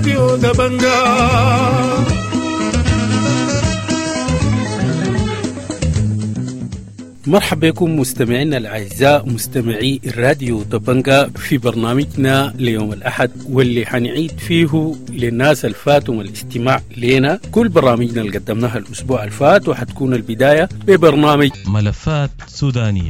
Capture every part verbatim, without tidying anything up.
راديو دبنجا. مرحبا بكم مستمعينا الأعزاء مستمعي الراديو دبنجا في برنامجنا ليوم الأحد، واللي حنعيد فيه للناس الفاتهم الاستماع لنا كل برامجنا اللي قدمناها الأسبوع الفات، وحتكون البداية ببرنامج ملفات سودانية،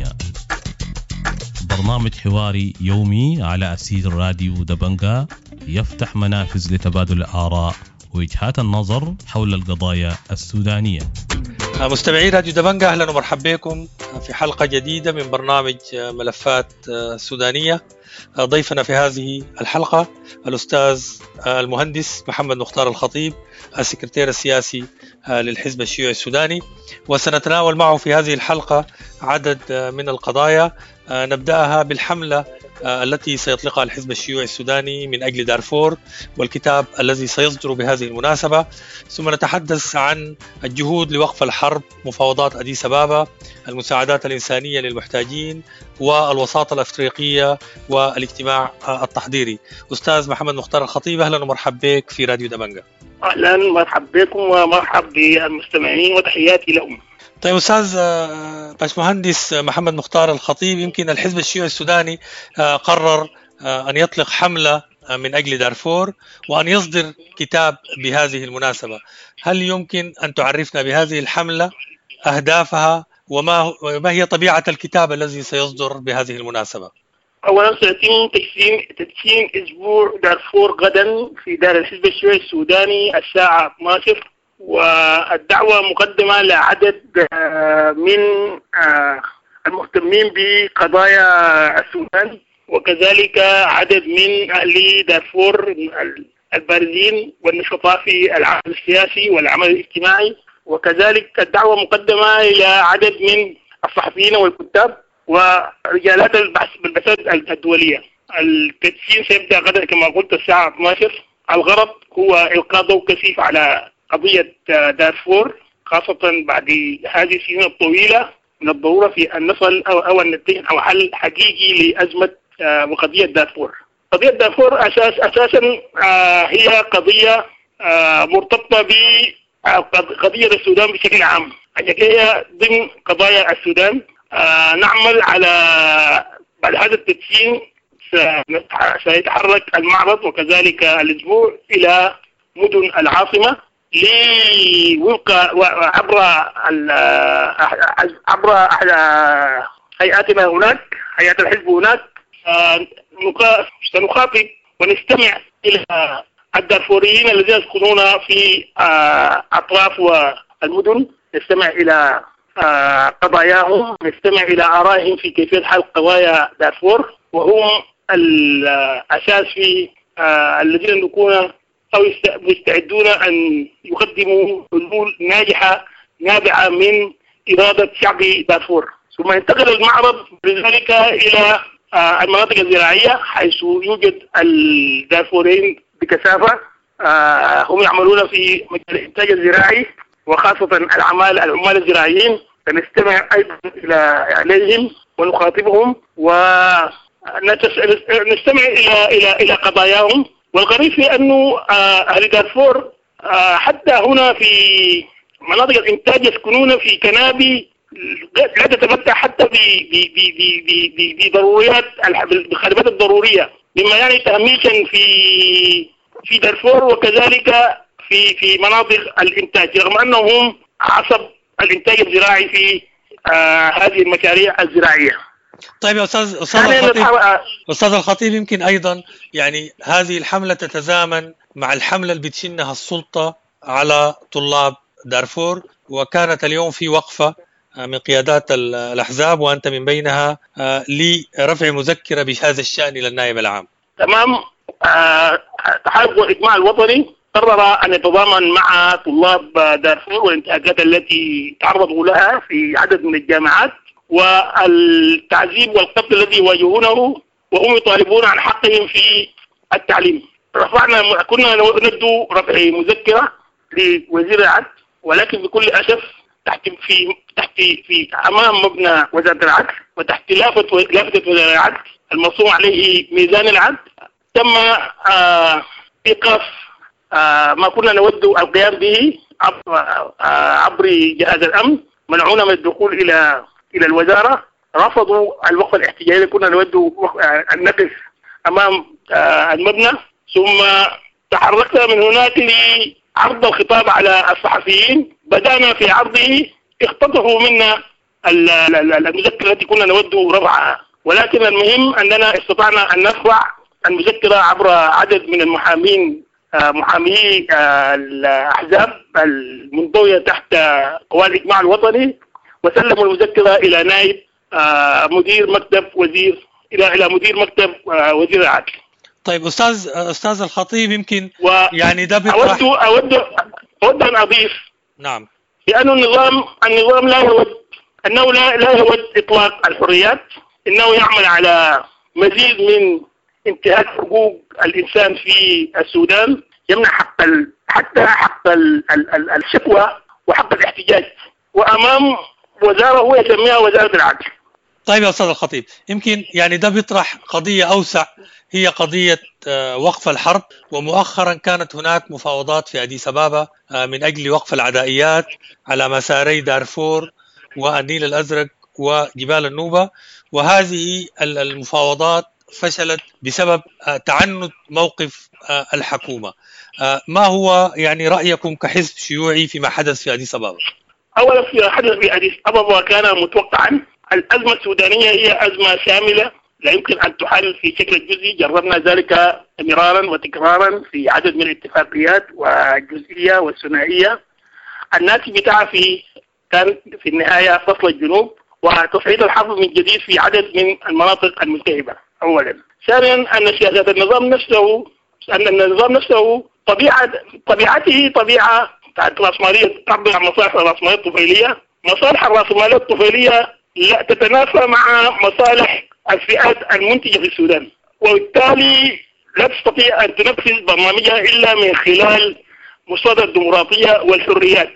برنامج حواري يومي على أسير راديو دبنجا يفتح منافذ لتبادل الآراء ووجهات النظر حول القضايا السودانية. مستمعي راديو دبنجا، أهلا ومرحبا بكم في حلقة جديدة من برنامج ملفات سودانية. ضيفنا في هذه الحلقة الأستاذ المهندس محمد مختار الخطيب، السكرتير السياسي للحزب الشيوعي السوداني، وسنتناول معه في هذه الحلقة عدد من القضايا. نبدأها بالحملة التي سيطلقها الحزب الشيوعي السوداني من أجل دارفور والكتاب الذي سيصدر بهذه المناسبة، ثم نتحدث عن الجهود لوقف الحرب، مفاوضات أديس أبابا، المساعدات الإنسانية للمحتاجين، والوساطة الأفريقية والاجتماع التحضيري. أستاذ محمد مختار الخطيب، أهلا ومرحبا بك في راديو دبنجا. أهلا مرحبا بكم ومرحبا بالمستمعين وتحياتي لهم. طيب أستاذ باشمهندس محمد مختار الخطيب، يمكن الحزب الشيوعي السوداني قرر أن يطلق حملة من أجل دارفور وأن يصدر كتاب بهذه المناسبة. هل يمكن أن تعرفنا بهذه الحملة أهدافها وما ما هي طبيعة الكتاب الذي سيصدر بهذه المناسبة؟ أولا سيتم تدشين تدشين أسبوع دارفور غدا في دار الحزب الشيوعي السوداني الساعة اثنتي عشرة، والدعوة مقدمة لعدد من المهتمين بقضايا السودان، وكذلك عدد من أهل دارفور البارزين والنشطاء في العمل السياسي والعمل الاجتماعي، وكذلك الدعوة مقدمة إلى عدد من الصحفيين والكتاب ورجالات البحث بالبحثات الدولية. التدشين سيبدأ غدا كما قلت الساعة اثنتي عشرة. الغرض هو إلقاء ضوء كثيف على قضية دارفور، خاصة بعد هذه السنين الطويلة. من الضرورة في أن نصل أو, أو أن نتجه أو حل حقيقي لأزمة وقضية دارفور. قضية دارفور أساس أساسا هي قضية مرتبطة بقضية السودان بشكل عام، هي ضمن قضايا السودان. نعمل على بعد هذا التدشين سيتحرك المعرض وكذلك الأسبوع إلى مدن العاصمة لوفق عبر عبر هيئاتنا هناك، هيئات الحزب هناك. سنخاطب ونستمع إلى الدارفوريين الذين يسكنون في أطراف والمدن، نستمع إلى قضاياهم، نستمع إلى آرائهم في كيفية حل قضايا دارفور، وهم الأساس في الذين يكون أو يستعدون أن يقدموا حلول ناجحة نابعة من إرادة شعب دارفور. ثم ينتقل المعرض بذلك إلى المناطق الزراعية حيث يوجد الدارفوريين بكثافة، هم يعملون في مجال الإنتاج الزراعي وخاصة العمال العمال الزراعيين. فنستمع أيضا إلى إليهم ونخاطبهم ونستمع إلى إلى إلى قضاياهم. والغريب في أنه أهل دارفور حتى هنا في مناطق الإنتاج يسكنون في كنابي لا تتمتع حتى بضروريات بالخدمات الضرورية، مما يعني تهميشا في في دارفور وكذلك في في مناطق الإنتاج، رغم أنهم عصب الإنتاج الزراعي في هذه المشاريع الزراعية. طيب يا أستاذ أستاذ الخطيب، أستاذ الخطيب يمكن أيضا يعني هذه الحملة تتزامن مع الحملة اللي بتشنها السلطة على طلاب دارفور، وكانت اليوم في وقفة من قيادات الأحزاب وأنت من بينها لرفع مذكرة بهذا الشأن إلى النائب العام. تمام. تحالف الإجماع الوطني قرر أن يتضامن مع طلاب دارفور والانتهاكات التي تعرضوا لها في عدد من الجامعات والتعذيب والقتل الذي يواجهونه، وهم يطالبون عن حقهم في التعليم. رفعنا كنا ندعو رفع مذكرة لوزير العدل، ولكن بكل أسف تحت في تحت في أمام مبنى وزارة العدل وتحت لافتة لافتة وزارة العدل المرسوم عليه ميزان العدل، تم آه إيقاف ما كنا نود القيام به عبر جهاز الأمن، منعونا من الدخول إلى إلى الوزارة، رفضوا الوقفة الاحتجاجية. كنا نود أن نقف أمام المبنى، ثم تحركنا من هناك لعرض الخطاب على الصحفيين. بدأنا في عرضه، اختطفوا منا المذكرة التي كنا نود رفعها، ولكن المهم أننا استطعنا أن نرفع المذكرة عبر عدد من المحامين، محامي الأحزاب المنضوية تحت قوى الإجماع الوطني، وسلموا المذكرة إلى نائب مدير مكتب وزير إلى إلى مدير مكتب وزير العدل. طيب أستاذ أستاذ الخطيب، يمكن و... يعني ده أود أود أود أن أضيف نعم لأن النظام النظام لا يود أنه لا لا يود إطلاق الحريات، إنه يعمل على مزيد من انتهاك حقوق الإنسان في السودان، يمنع حق ال... حتى حق ال... ال... ال... الشكوى وحق الاحتجاج، وأمام وزارة هو يسميها وزارة العدل. طيب يا أستاذ الخطيب، يمكن يعني ده بيطرح قضية أوسع، هي قضية وقف الحرب، ومؤخرا كانت هناك مفاوضات في أديس أبابا من أجل وقف العدائيات على مساري دارفور والنيل الأزرق وجبال النوبة، وهذه المفاوضات فشلت بسبب تعنت موقف الحكومة. ما هو يعني رأيكم كحزب شيوعي فيما حدث في أديس أبابا؟ أولا في حدث في أديس أبابا كان متوقعا. الأزمة السودانية هي أزمة شاملة لا يمكن أن تحل في شكل جزئي، جربنا ذلك مرارا وتكرارا في عدد من الاتفاقيات والجزئية والثنائية. الناتج بتاعها في كان في النهاية فصل الجنوب وتصعيد الحرب من جديد في عدد من المناطق الملتهبة. أولا. ثانيا أن سياسة النظام نفسه أن النظام نفسه طبيعة طبيعته طبيعة رأسمالية، تعبر عن مصالح الرأسمالية الطفيلية. مصالح الرأسمالية الطفيلية لا تتنافى مع مصالح الفئات المنتجة في السودان، وبالتالي لا تستطيع أن تنفذ برنامجها إلا من خلال مصادر الديمقراطية والحريات،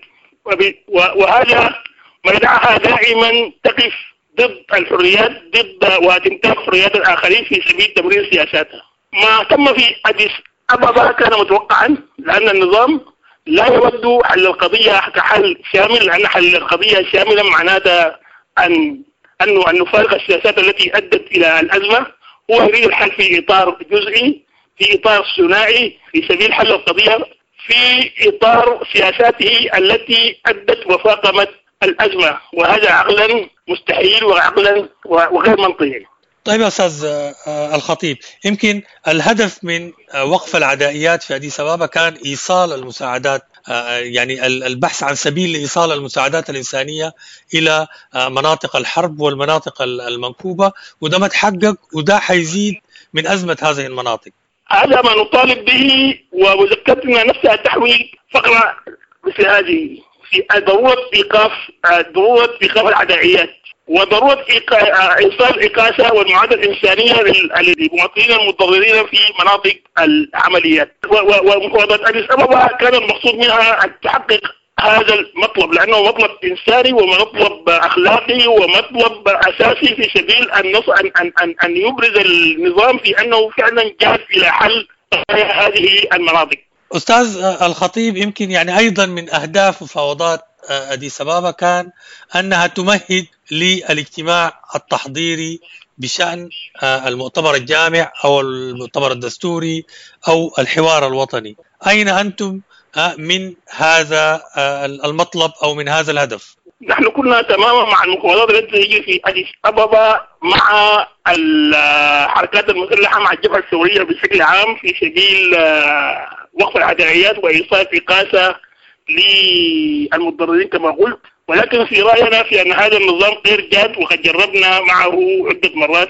وهذا منعها دائما تقف ضد الحريات ضد وتنتهك حريات الآخرين في سبيل تمرير سياساتها. ما تم في أديس أبابا كان متوقعا، لأن النظام لا يود حل القضية كحل شامل، لأن حل القضية شاملا معناتها أن أنه أن نفارق السياسات التي أدت إلى الأزمة. هو يريد الحل في إطار جزئي، في إطار ثنائي، في سبيل حل القضية في إطار سياساته التي أدت وفاقمت الأزمة، وهذا عقلا مستحيل وعقلا وغير منطقي. طيب يا أستاذ الخطيب، يمكن الهدف من وقف العدائيات في أديس أبابا كان إيصال المساعدات، يعني البحث عن سبيل لإيصال المساعدات الإنسانية إلى مناطق الحرب والمناطق المنكوبة، وده ما تحقق، وده حيزيد من أزمة هذه المناطق. هذا ما نطالب به، ومذكرتنا نفسها تحوي فقرة مثل هذه في ضرورة إيقاف ضرورة إيقاف العدائيات، وضرورة إيصال الإقاسة والمعادلة الإنسانية للمواطنين المتضررين في مناطق العمليات. ومفاوضات أديس أبابا كان المقصود منها أن تحقق هذا المطلب، لأنه مطلب إنساني ومطلب أخلاقي ومطلب أساسي في سبيل أن أن أن أن يبرز النظام في أنه فعلا جاهز إلى حل هذه المناطق. أستاذ الخطيب، يمكن يعني أيضا من أهداف مفاوضات أديس أبابا كان أنها تمهد للاجتماع التحضيري بشأن المؤتمر الجامع أو المؤتمر الدستوري أو الحوار الوطني. أين أنتم من هذا المطلب أو من هذا الهدف؟ نحن كنا تماما مع المفاوضات التي تجري في أديس أبابا مع الحركات المسلحة، مع الجبهة الثورية بشكل عام، في سبيل وقف العدائيات وإيصال إقاسة للمتضررين كما قلت. ولكن في رأينا في أن هذا النظام غير جاد، وقد جربنا معه عدة مرات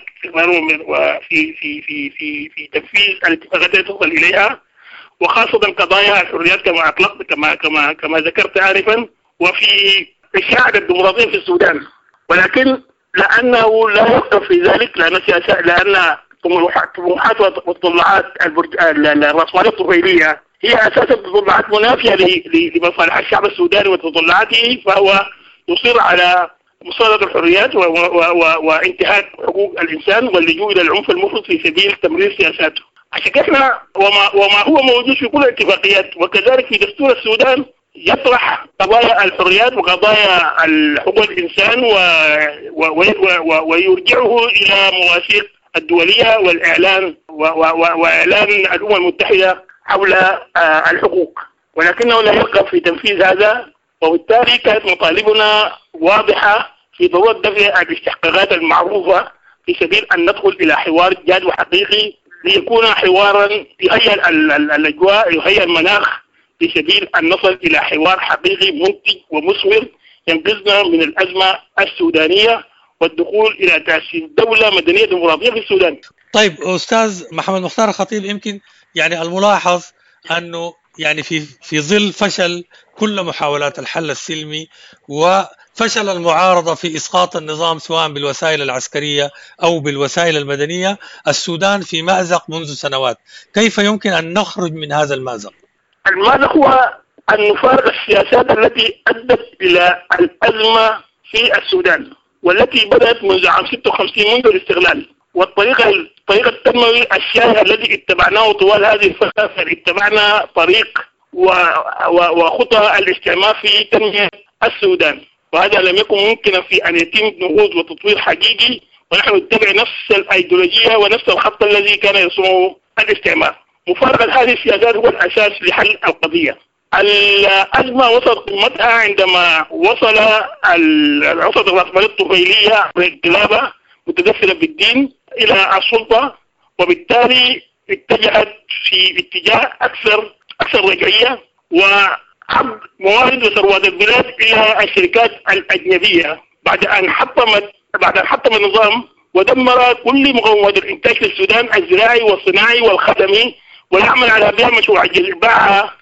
في في في في في تنفيذ الاتفاقات التي توصل إليها، وخاصة قضايا الحريات كما أطلقت كما كما كما ذكرت آنفا، وفي إشاعة الديمقراطية في السودان. ولكن لأنه لا يقف في ذلك، لأن سياسة لأن طموحات وتطلعات الرأسمالية الطفيلية هي أساسا تطلعات منافية لمصالح الشعب السوداني وتطلعاته، فهو يصر على مصادرة الحريات وانتهاك حقوق الإنسان واللجوء إلى العنف المفرط في سبيل تمرير سياساته. عشان كده احنا وما, وما هو موجود في كل الاتفاقيات وكذلك في دستور السودان يطرح قضايا الحريات وقضايا حقوق الإنسان و... و... و... و... ويرجعه إلى مواثيق الدولية والإعلان و... و... وإعلان الأمم المتحدة حول الحقوق، ولكنه لا يرغب في تنفيذ هذا. وبالتالي كانت مطالبنا واضحة في ضرورة دفع الاستحقاقات المعروفة في سبيل أن ندخل إلى حوار جاد وحقيقي ليكون حوارا يهيئ الأجواء يهيئ المناخ في سبيل أن نصل إلى حوار حقيقي منتج ومثمر ينقذنا من الأزمة السودانية والدخول إلى تأسيس دولة مدنية ديمقراطية في السودان. طيب أستاذ محمد مختار الخطيب، يمكن يعني الملاحظ أنه يعني في في ظل فشل كل محاولات الحل السلمي وفشل المعارضة في إسقاط النظام سواء بالوسائل العسكرية أو بالوسائل المدنية، السودان في مأزق منذ سنوات. كيف يمكن أن نخرج من هذا المأزق؟ المأزق هو أن نفارق السياسات التي أدت إلى الأزمة في السودان والتي بدأت منذ عام ستة وخمسين منذ الاستغلال، والطريقة الطريقة التنموي الشائع الذي اتبعناه طوال هذه الفترة، اتبعنا طريق وخطى الاستعمار في تنمية السودان، وهذا لم يكن ممكنا في أن يتم نهوض وتطوير حقيقي، ونحن نتبع نفس الأيديولوجية ونفس الخط الذي كان يرسمه الاستعمار. مفارقة هذه السياسات هو الأساس لحل القضية. الأزمة وصلت قمتها عندما وصل وصلت الرأسمالية الطفيلية بانقلابها متدخلة بالدين إلى السلطة، وبالتالي اتجهت في اتجاه أكثر أكثر رجعية وعرض موارد وثروات البلاد إلى الشركات الأجنبية بعد أن حطمت بعد أن حطم النظام ودمر كل مقومات الإنتاج في السودان الزراعي والصناعي والخدمي، ويعمل على بيع مشروع باع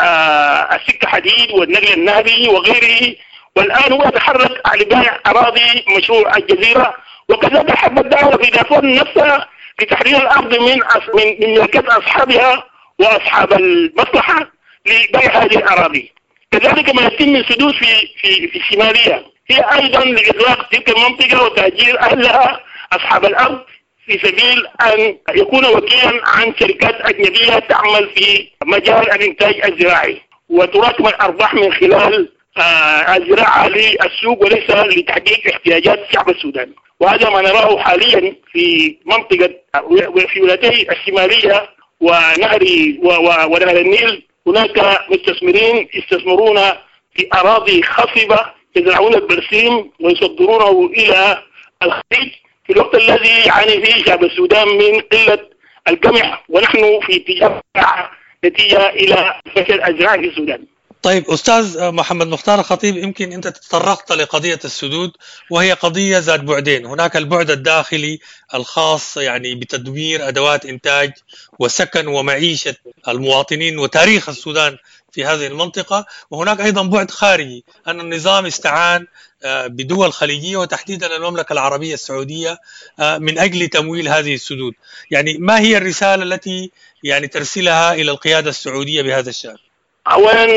آه السكة حديد والنقل النهري وغيره، والآن هو يتحرك على بيع أراضي مشروع الجزيرة، وكذلك حب الدعوة في دارفور نفسها لتحرير الأرض من من ملكات أصحابها وأصحاب المصلحة لبيع هذه الأراضي. كذلك ما يتم السدود في في في الشمالية هي أيضا لإغلاق تلك المنطقة وتهجير أهلها أصحاب الأرض في سبيل أن يكون وكيلا عن شركات أجنبية تعمل في مجال الإنتاج الزراعي وتراكم الأرباح من خلال آه الزراعة للسوق وليس لتحقيق احتياجات شعب السودان. وهذا ما نراه حاليا في منطقة في ولايتي الشمالية ونهر ونهر النيل. هناك مستثمرين يستثمرون في أراضي خصبة يزرعون البرسيم ويصدرونه إلى الخليج في الوقت الذي يعاني فيه شعب السودان من قلة القمح، ونحن في اتجاه نتيجة إلى فشل الزراعة في السودان. طيب أستاذ محمد مختار الخطيب، يمكن أنت تطرقت لقضية السدود وهي قضية ذات بعدين. هناك البعد الداخلي الخاص يعني بتدمير أدوات إنتاج وسكن ومعيشة المواطنين وتاريخ السودان في هذه المنطقة، وهناك أيضا بعد خارجي أن النظام استعان بدول خليجية وتحديدا المملكة العربية السعودية من أجل تمويل هذه السدود. يعني ما هي الرسالة التي يعني ترسلها إلى القيادة السعودية بهذا الشأن؟ أولا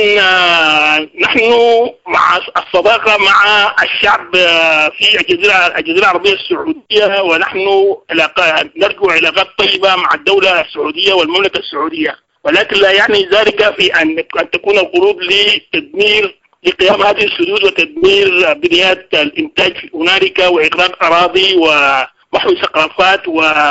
نحن مع الصداقة مع الشعب في الجزيرة الجزيرة العربية السعودية، ونحن نرجو علاقات طيبة مع الدولة السعودية والمملكة السعودية، ولكن لا يعني ذلك في أن تكون القروض لتدمير لقيام هذه السدود وتدمير بنيات الإنتاج هنالك وإغلاق أراضي ومحو ثقافات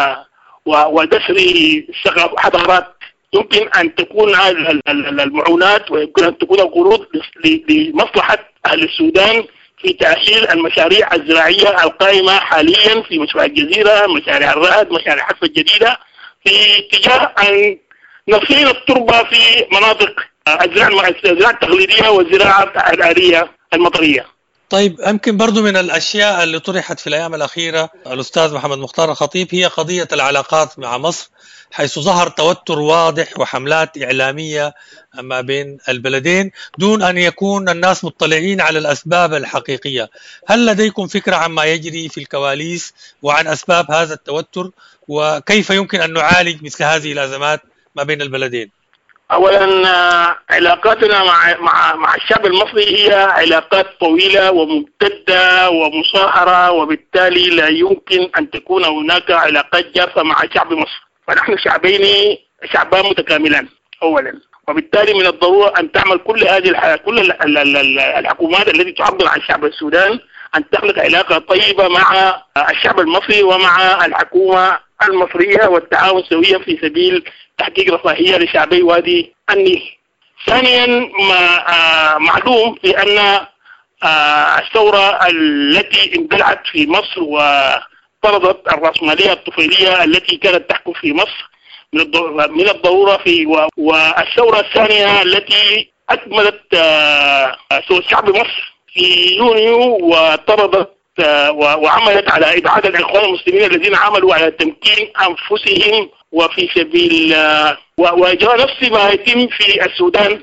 ودسر حضارات. يمكن أن تكون المعونات ويمكن أن تكون القروض لمصلحة أهل السودان في تأشير المشاريع الزراعية القائمة حاليا في مشروع الجزيرة، مشاريع الرائد، مشاريع حفر الجديدة، في اتجاه أن نصين التربة في مناطق الزراعة التقليدية والزراعة الآلية المطرية. طيب يمكن برضو من الأشياء اللي طرحت في الأيام الأخيرة الأستاذ محمد مختار الخطيب هي قضية العلاقات مع مصر، حيث ظهر توتر واضح وحملات إعلامية ما بين البلدين دون أن يكون الناس مطلعين على الأسباب الحقيقية. هل لديكم فكرة عما يجري في الكواليس وعن أسباب هذا التوتر، وكيف يمكن أن نعالج مثل هذه الأزمات ما بين البلدين؟ أولا علاقاتنا مع مع مع الشعب المصري هي علاقات طويلة وممتدة ومصاهرة، وبالتالي لا يمكن أن تكون هناك علاقات جافة مع شعب مصر. فنحن شعبين شعبان متكاملان أولا، وبالتالي من الضرورة أن تعمل كل هذه الح... كل الحكومات التي تعبر عن شعب السودان أن تخلق علاقة طيبة مع الشعب المصري ومع الحكومة المصرية والتعاون سويا في سبيل تحقيق رفاهية لشعبي وادي النيل. ثانيا ما معلوم في أن الثورة التي اندلعت في مصر وطردت الرأسمالية الطفيلية التي كانت تحكم في مصر من الضرورة في والثورة الثانية التي أكملت شعب مصر في يونيو وطردت وعملت على إبعاد الإخوان المسلمين الذين عملوا على تمكين أنفسهم وفي سبيل وجاء نفس ما يتم في السودان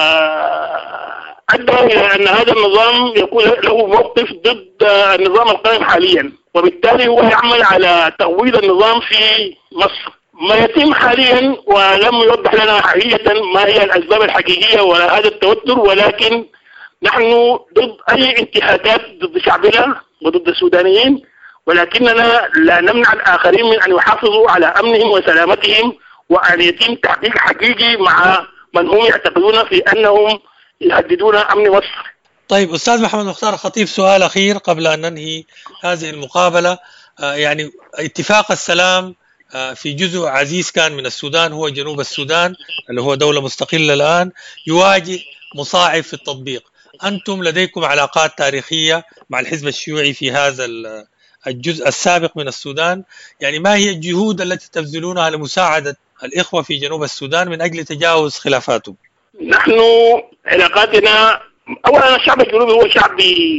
أدى إلى أن هذا النظام يكون له موقف ضد النظام القائم حاليا، وبالتالي هو يعمل على تغويض النظام في مصر. ما يتم حاليا ولم يوضح لنا حقيقة ما هي الأسباب الحقيقية ولا هذا التوتر، ولكن نحن ضد أي انتهاكات ضد شعبنا وضد السودانيين، ولكننا لا نمنع الآخرين من أن يحافظوا على أمنهم وسلامتهم وأن يتم تحقيق حقيقي مع من هم يعتقدون في أنهم يهددون أمن مصر. طيب أستاذ محمد مختار الخطيب، سؤال أخير قبل أن ننهي هذه المقابلة. يعني اتفاق السلام في جزء عزيز كان من السودان هو جنوب السودان اللي هو دولة مستقلة الآن يواجه مصاعب في التطبيق. أنتم لديكم علاقات تاريخية مع الحزب الشيوعي في هذا الجزء السابق من السودان، يعني ما هي الجهود التي تبذلونها لمساعدة الإخوة في جنوب السودان من أجل تجاوز خلافاتهم؟ نحن علاقاتنا أولا الشعب الجنوبي هو شعب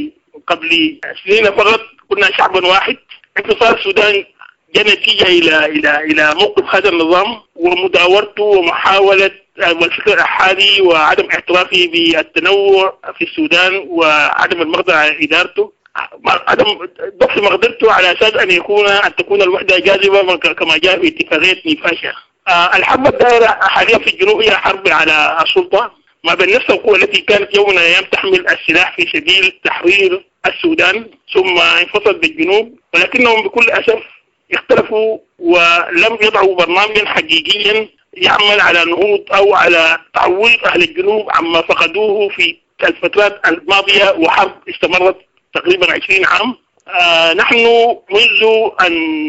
قبل سنين فقط كنا شعبا واحد. انتصار السودان جاء نتيجة إلى إلى إلى موقف هذا النظام ومداورته ومحاولة والفكر الأحادي وعدم اعترافه بالتنوع في السودان وعدم المقدرة على إدارته، عدم ضبط مقدرته على أساس أن يكون أن تكون الوحدة جاذبة كما جاء في اتفاقية نيفاشا. الحرب الدائرة حاليا في الجنوب هي حرب على السلطة ما بين نفس القوى التي كانت يوم من الأيام تحمل السلاح في سبيل تحرير السودان ثم انفصل بالجنوب، ولكنهم بكل أسف اختلفوا ولم يضعوا برنامجا حقيقيا يعمل على نهوض أو على تعويض أهل الجنوب عما فقدوه في الفترات الماضية، وحرب استمرت تقريبا عشرين عام. آه نحن منذ أن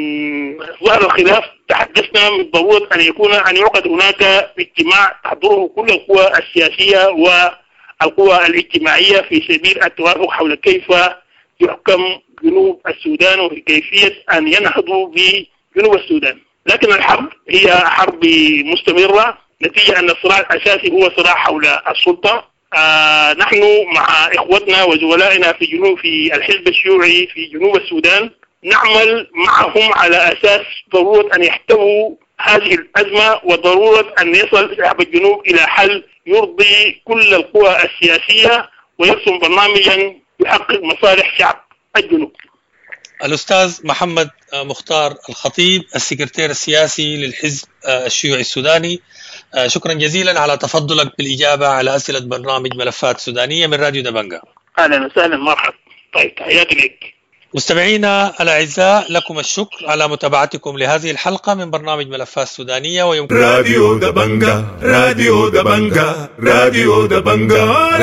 ظهر الخلاف تحدثنا من ضرورة أن يكون أن يعقد هناك اجتماع تحضره كل القوى السياسية والقوى الاجتماعية في سبيل التوافق حول كيف يحكم جنوب السودان وفي كيفية أن ينهضوا بجنوب السودان. لكن الحرب هي حرب مستمرة نتيجة أن الصراع الأساسي هو صراع حول السلطة. آه نحن مع إخوتنا وزملائنا في جنوب في الحزب الشيوعي في جنوب السودان نعمل معهم على أساس ضرورة أن يحتووا هذه الأزمة وضرورة أن يصل شعب الجنوب إلى حل يرضي كل القوى السياسية ويرسم برنامجا يحقق مصالح شعب الجنوب. الأستاذ محمد مختار الخطيب السكرتير السياسي للحزب الشيوعي السوداني، شكرا جزيلا على تفضلك بالإجابة على أسئلة برنامج ملفات سودانية من راديو دبنجة. أهلا وسهلا، مرحبا. طيب تحياتي لك. مستمعينا الأعزاء، لكم الشكر على متابعتكم لهذه الحلقة من برنامج ملفات سودانية. ويمكن راديو دبنجة راديو دبنجة راديو دبنجة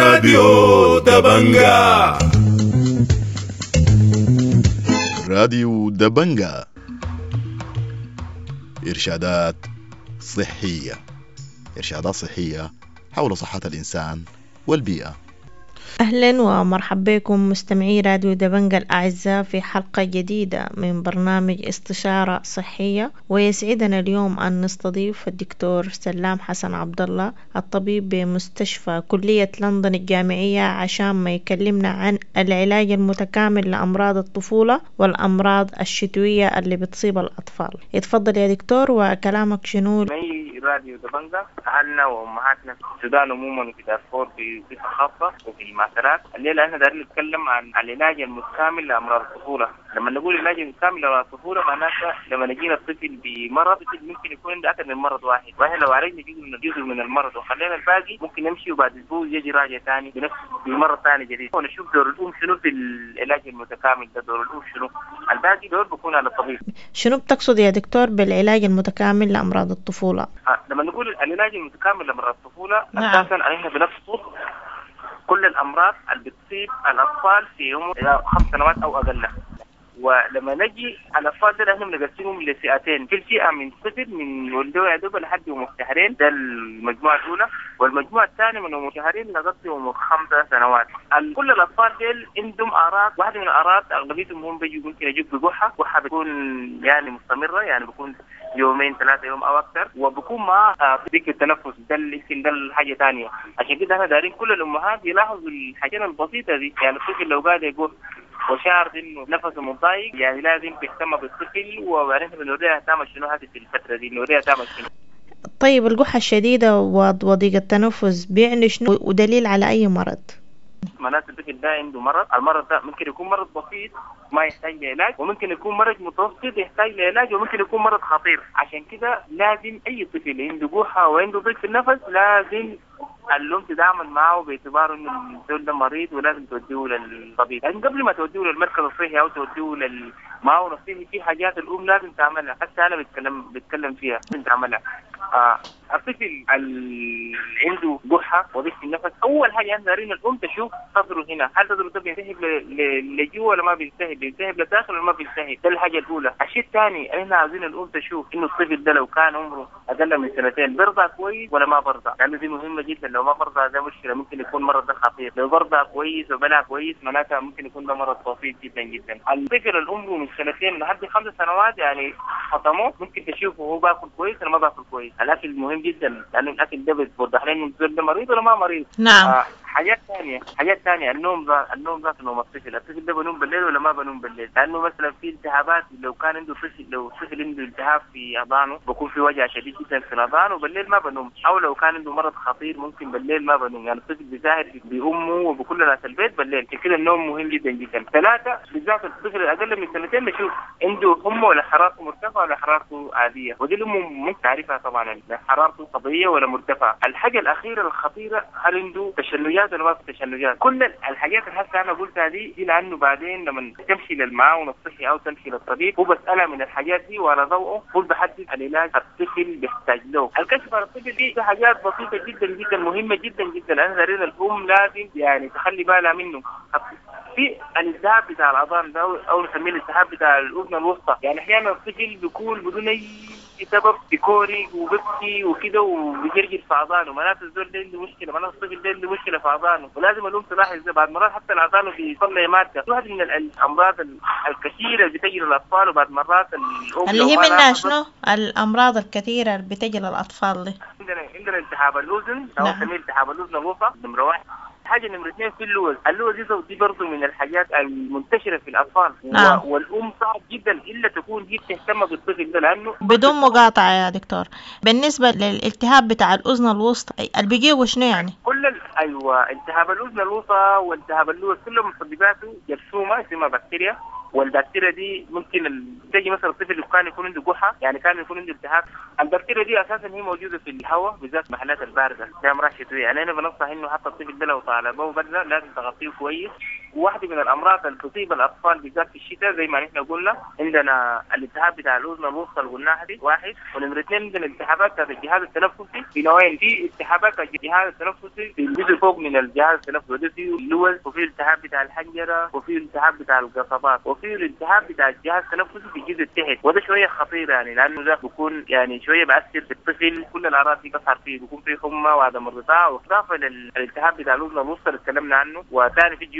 راديو دبنجة راديو دبنجة إرشادات صحية إرشادات صحية حول صحة الإنسان والبيئة. أهلا ومرحبا بكم مستمعي راديو دبنجة الأعزاء في حلقة جديدة من برنامج استشارة صحية، ويسعدنا اليوم أن نستضيف الدكتور سلام حسن عبد الله الطبيب بمستشفى كلية لندن الجامعية عشان ما يكلمنا عن العلاج المتكامل لأمراض الطفولة والأمراض الشتوية اللي بتصيب الأطفال. يتفضل يا دكتور، وكلامك شنو؟ راديو دبنجا أهلنا وأمهاتنا في السودان عموما وفي دارفور بصفة خاصة وفي المعسكرات. الليلة احنا دايرين نتكلم عن العلاج المتكامل لأمراض الطفولة. لما نقول العلاج المتكامل لأمراض الطفولة معناتها لما نجينا الطفل بمرض ممكن يكون عنده أكثر من مرض واحد، واحنا لو عالجنا جزء من المرض وخلينا الباقي ممكن يمشي وبعد أسبوع يجي راجع ثاني بنفس بمرض ثاني جديد. ونشوف دور الأم شنو في العلاج المتكامل ده، دور الأم شنو، الباقي دور بيكون على الطبيب. شنو بتقصد يا دكتور بالعلاج المتكامل لأمراض الطفولة؟ آه. لما نقول العلاج المتكامل لأمراض الطفولة نعم. أساسا احنا بنقصد كل الأمراض اللي بتصيب الأطفال في عمر خمس سنوات أو أقل. ولما نجي الأطفال ده احنا بنقسمهم لفئتين، كل فئة من صفر من ولدوا يا دوب لحد يوم شهرين، ده المجموعة الأولى، والمجموعة الثانية من يوم شهرين لغاية يوم خمسة سنوات. كل الأطفال ديل عندهم أعراض، واحدة من الأعراض أغلبيتهم هم بيجوا ممكن يجوا بجحة، جحة بتكون يعني مستمرة، يعني بيكون يومين ثلاثة يوم أو أكثر، وبكون مع ضيق التنفس، ده الاسم ده الحاجة ثانية. عشان كده احنا دايرين كل الأمهات يلاحظوا الحاجات البسيطة دي، يعني الطفل لو قاعد يقول وشعر انه نفسه مضايق يعني لازم تهتم بالطفل، وبعدين بنوريها تعمل شنو هذه في الفترة دي، نوريها تعمل شنو. طيب الجحة الشديدة وضيق التنفس بيعني شنو ودليل على أي مرض؟ معناته الطفل ده عنده مرض، المرض ده ممكن يكون مرض بسيط ما يحتاج لعلاج، وممكن يكون مرض متوسط يحتاج لعلاج، وممكن يكون مرض خطير. عشان كده لازم أي طفل عنده جحة وعنده ضيق في النفس لازم الأم تتعامل معه باعتبار إنه الزول ده مريض ولازم توديه للطبيب. يعني قبل ما توديه للمركز الصحي أو توديه للمعاون الصحي في حاجات الأم لازم تعملها، حتى أنا بتكلم بتكلم فيها لازم تعملها. آه الطفل اللي عنده جحة وضيق في النفس أول حاجة احنا دارين الأم تشوف صدره هنا، هل صدره ده بينتهب لجوا ولا ما بينتهب، بينتهب لداخل ولا ما بينتهب، ده الحاجة الأولى. الشيء الثاني احنا عايزين الأم تشوف إنه الطفل ده لو كان عمره أقل من سنتين برضع كويس ولا ما برضع، لأنه دي مهمة جدا. لو ما برضع ده مشكلة، ممكن يكون مرض ده خطير. لو برضع كويس وبلع كويس معناتها ممكن يكون ده مرض بسيط جدا جدا. الطفل العمر من سنتين لحد خمس سنوات يعني خطموه ممكن تشوفه هو باكل كويس ولا ما باكل كويس. الأكل مهم جدا لأنه الأكل ده بتوضح لنا الزول ده مريض ولا ما مريض. نعم. آه حاجات ثانية حاجات ثانية النوم ذات النوم ذات نوم الطفل، الطفل ده بنوم بالليل ولا ما بنوم بالليل، لأنه مثلا في التهابات لو كان عنده طفل لو طفل عنده التهاب في أذانه بكون في وجع شديد جدا في الأذان وبالليل ما بنوم، أو لو كان عنده مرض خطير ممكن بالليل ما بنوم، يعني الطفل بيساعد بأمه وبكل ناس البيت بالليل، كده النوم مهم جدا جدا. ثلاثة بالذات الطفل الأقل من سنتين نشوف عنده همه ولا حرارته مرتفعة ولا حرارته عادية، ودي الأم ممكن تعرفها طبعا حرارته طبيعية ولا مرتفعة. الحاجة الأخيرة الخطيرة هل عنده تشنجات ولا ما في تشنجات. كل الحاجات اللي هسه أنا قلتها دي دي لأنه بعدين لما تمشي للمعاون الصحي أو تمشي للطبيب هو بسألها من الحاجات دي وعلى ضوءه هو بحدد العلاج الطفل بيحتاج له. الكشف على الطفل دي ده حاجات بسيطة جدا جدا مهمة جدا جدا. أنا دارين الأم لازم يعني تخلي بالها منه. في الالتهاب بتاع الأذان ده أو نسميه الالتهاب بتاع الأذن الوسطى، يعني أحيانا الطفل بيكون بدون أي سبب بيكوري وبكي وكده وبيجرجر في أذانه، معناته الزول ده عنده مشكلة، معناته الطفل ده عنده مشكلة في أذانه، ولازم الأم تلاحظ ده. بعد مرات حتى الأذان بيصلي مادة، واحد من الأمراض الكثيرة اللي بتجي للأطفال، وبعد مرات الأم اللي هي منها شنو الأمراض الكثيرة اللي بتجي للأطفال دي؟ عندنا عندنا التهاب الأذن أو نسميه التهاب الأذن الوسطى نمرة واحد. حاجة نمرة اثنين في اللوز، اللوز دي دي برضه من الحاجات المنتشرة في الأطفال. نعم. و... والأم صعب جدا إلا تكون هي تهتم بالطفل ده، لأنه بدون مقاطعة يا دكتور بالنسبة للالتهاب بتاع الأذن الوسطى البيجي وشنو يعني؟ كل ال... أيوة التهاب الأذن الوسطى والتهاب اللوز كلهم مسبباته جرثومة اسمها بكتيريا، والبكتيريا دي ممكن تجي مثلا الطفل اللي كان يكون عنده جحة، يعني كان يكون عنده التهاب. البكتيريا دي اساسا هي موجوده في الهواء بالذات محلات البارده زي امراض شتويه، يعني انا بنصح انه حتى الطفل ده لو طالع به برده لازم تغطيه كويس. وواحده من الامراض اللي تصيب الاطفال بالذات في الشتاء زي ما احنا قلنا عندنا الالتهاب بتاع الاذن الوسطى اللي قلناها دي واحد، ونمره اثنين عندنا التهابات بتاعت الجهاز التنفسي في نوعين، في التهابات الجهاز التنفسي في الجزء فوق من الجهاز التنفسي وده فيه اللوز، وفي التهاب بتاع الحنجره، وفي التهاب بتاع القصبات، وفي الالتهاب بتاع الجهاز التنفسي في الجزء التحت، وده شويه خطير يعني لانه ده بيكون يعني شويه بأثر في الطفل. كل الاعراض دي بظهر فيه، بيكون فيه حمى وعدم ارتفاع، واضافه للالتهاب بتاع الاذن الوسطى اللي اتكلمنا عنه، وثاني في الجيوب الانفيه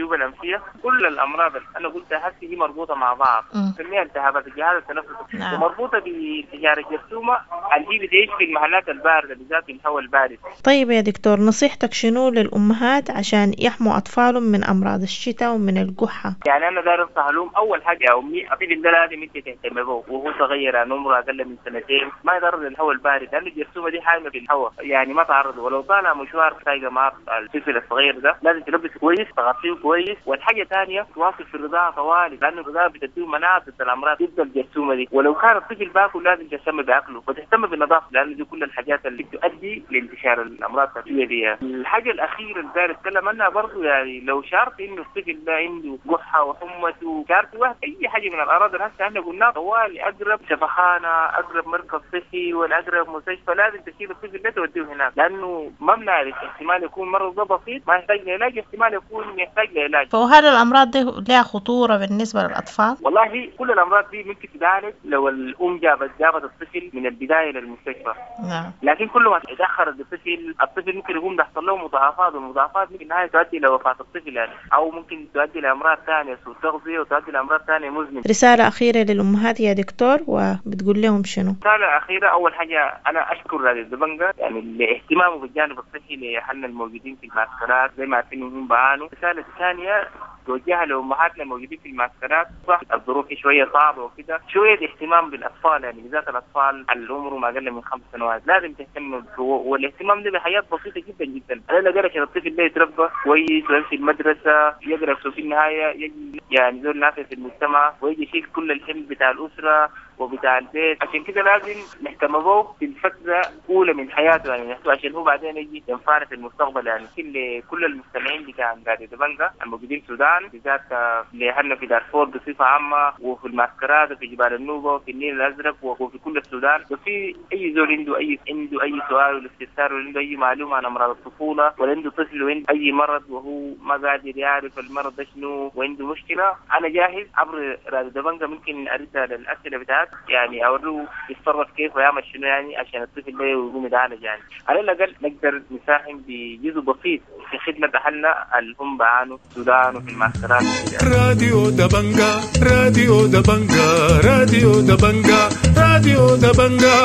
الصحيه. كل الامراض اللي انا قلتها هسه هي مربوطه مع بعض، نسميها التهابات الجهاز التنفسي، نعم. ومربوطه بانتشار الجرثومه اللي هي بتعيش في المحلات البارده بالذات الهواء البارد. طيب يا دكتور، نصيحتك شنو للامهات عشان يحموا اطفالهم من امراض الشتاء ومن القحه؟ يعني انا داير انصح لهم اول حاجه يا امي الطفل ده لازم انت تهتم به وهو صغير، يعني عمره اقل من سنتين، ما يتعرض للهواء البارد لان الجرثومه دي حامله في الهواء، يعني ما تعرضه. ولو طالع مشوار سايقه مع الطفل الصغير ده لازم تلبسه كويس، تغطيه كويس. والحاجه ثانيه تواصل في الرضاعه طوالي، لان الرضاعه بتديه مناعه ضد الامراض ضد الجرثومه دي. ولو كان الطفل باكل لازم تهتم باكله وتهتم بالنظافه، لان دي كل الحاجات اللي تؤدي لانتشار الامراض التنفسيه دي. الحاجه الاخيره اللي داير اتكلم عنها برضه، يعني لو شعرت انه الطفل ده عنده قحه وحمته، شعرت واحد اي حاجه من الاعراض اللي هسه احنا قلناها طوالي، اقرب شفخانه، اقرب مركز صحي والاقرب مستشفى، لازم تشيل الطفل ده توديه هناك، لانه ما بنعرف احتمال يكون مرض ده بسيط ما يحتاج لعلاج، احتمال يكون يحتاج لعلاج. فهل الامراض دي لها خطوره بالنسبه للاطفال؟ والله كل الامراض دي ممكن تتعالج لو الام جابت جابت الطفل من البدايه للمستشفى، نعم. لكن كل ما تاخر الطفل الطفل ممكن يقوم يحصل له مضاعفات، والمضاعفات ممكن نهايه تؤدي الى وفاه الطفل يعني، او ممكن تؤدي لامراض ثانيه سوء تغذيه وتؤدي لامراض ثانيه مزمنه. رساله اخيره للامهات يا دكتور، وبتقول لهم شنو؟ رساله اخيره، اول حاجه انا اشكر راديو دبنجة يعني لاهتمامه بالجانب الصحي لاهلنا الموجودين في المعسكرات زي ما عارفين انهم بعانوا. الرساله الثانيه توجهها لامهاتنا الموجودين في المعسكرات، صح الظروف شويه صعبه وكده، شويه اهتمام بالاطفال، يعني بالذات الاطفال اللي عمره ما اقل من خمس سنوات لازم تهتم، والاهتمام ده بحاجات بسيطه جدا جدا. انا لا قال عشان الطفل ده يتربى كويس ويمشي المدرسه يقرا، في النهايه يجي يعني ذو نافع في المجتمع ويجي يشيل كل الحمل بتاع الاسره وبتاع البيت. عشان كده لازم نهتم به في الفتره الاولى من حياته، يعني عشان هو بعدين يجي ينفعنا في المستقبل. يعني كل المستمعين بتاع راديو دبنجة الموجودين في السودان بالذات، لاهلنا في دارفور بصفه عامه وفي المعسكرات وفي جبال النوبه وفي النيل الازرق وفي كل السودان، وفي اي زول عنده اي عنده اي سؤال ولا استفسار ولا عنده اي معلومه عن امراض الطفوله ولا عنده طفل وعنده اي مرض وهو ما قادر يعرف المرض ده شنو وعنده مشكله، انا جاهز عبر راديو دبنجة ممكن ارسل الاسئله بتاعت يعني اوريه يتصرف كيف ويعمل شنو يعني عشان الطفل ده يقوم يتعالج. يعني على الاقل نقدر نساهم بجزء بسيط في خدمه اهلنا اللي هم بعانوا في السودان وفي المعسكرات. راديو دبنجة راديو دبنجة راديو دبنجة راديو دبنجة.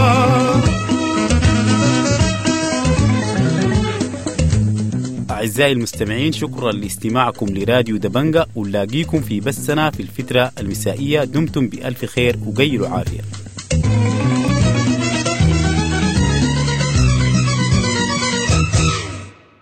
أعزائي المستمعين، شكرا لاستماعكم لراديو دبنجة، ونلاقيكم في بثنا في الفترة المسائية. دمتم بألف خير وقيلوا عافية.